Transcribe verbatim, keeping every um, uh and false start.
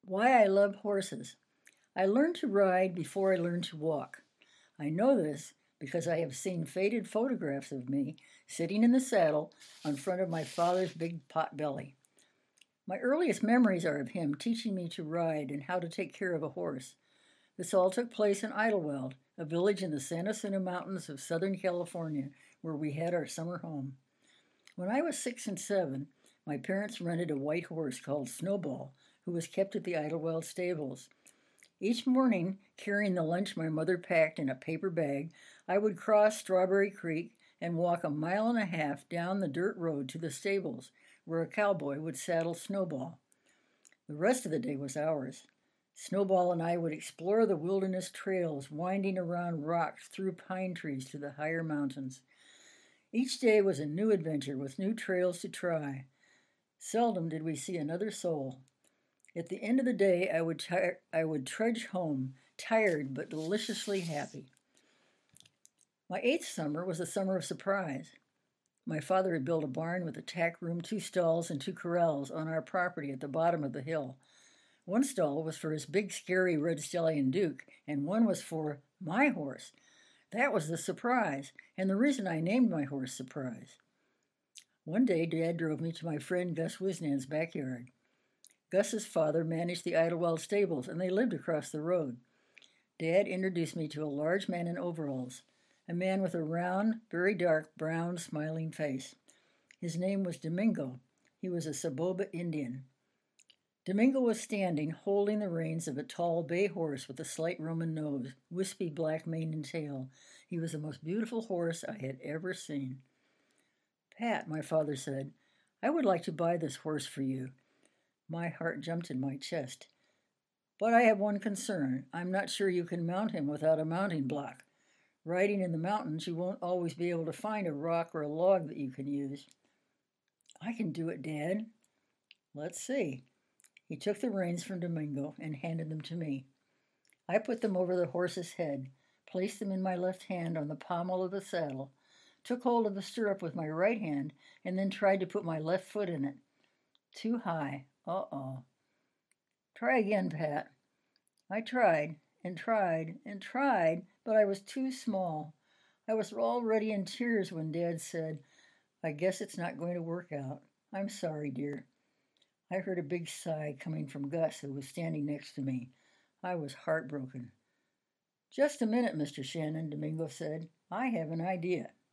Why I love horses. I learned to ride before I learned to walk. I know this because I have seen faded photographs of me sitting in the saddle on front of my father's big pot belly. My earliest memories are of him teaching me to ride and how to take care of a horse. This all took place in Idlewild, a village in the Santa Ana Mountains of Southern California, where we had our summer home. When I was six and seven, my parents rented a white horse called Snowball, who was kept at the Idlewild stables. Each morning, carrying the lunch my mother packed in a paper bag, I would cross Strawberry Creek and walk a mile and a half down the dirt road to the stables, where a cowboy would saddle Snowball. The rest of the day was ours. Snowball and I would explore the wilderness trails winding around rocks through pine trees to the higher mountains. Each day was a new adventure with new trails to try. Seldom did we see another soul. At the end of the day, I would, tire, I would trudge home, tired but deliciously happy. My eighth summer was a summer of surprise. My father had built a barn with a tack room, two stalls, and two corrals on our property at the bottom of the hill. One stall was for his big, scary red stallion Duke, and one was for my horse. That was the surprise, and the reason I named my horse Surprise. One day, Dad drove me to my friend Gus Wisnan's backyard. Gus's father managed the Idlewild stables, and they lived across the road. Dad introduced me to a large man in overalls, a man with a round, very dark, brown, smiling face. His name was Domingo. He was a Saboba Indian. Domingo was standing, holding the reins of a tall bay horse with a slight Roman nose, wispy black mane and tail. He was the most beautiful horse I had ever seen. "Pat," my father said, "I would like to buy this horse for you." My heart jumped in my chest. "But I have one concern. I'm not sure you can mount him without a mounting block. Riding in the mountains, you won't always be able to find a rock or a log that you can use." "I can do it, Dad." "Let's see." He took the reins from Domingo and handed them to me. I put them over the horse's head, placed them in my left hand on the pommel of the saddle, took hold of the stirrup with my right hand, and then tried to put my left foot in it. Too high. Uh-oh. "Try again, Pat." I tried and tried and tried, but I was too small. I was already in tears when Dad said, "I guess it's not going to work out. I'm sorry, dear." I heard a big sigh coming from Gus, who was standing next to me. I was heartbroken. "Just a minute, Mister Shannon," Domingo said. "I have an idea."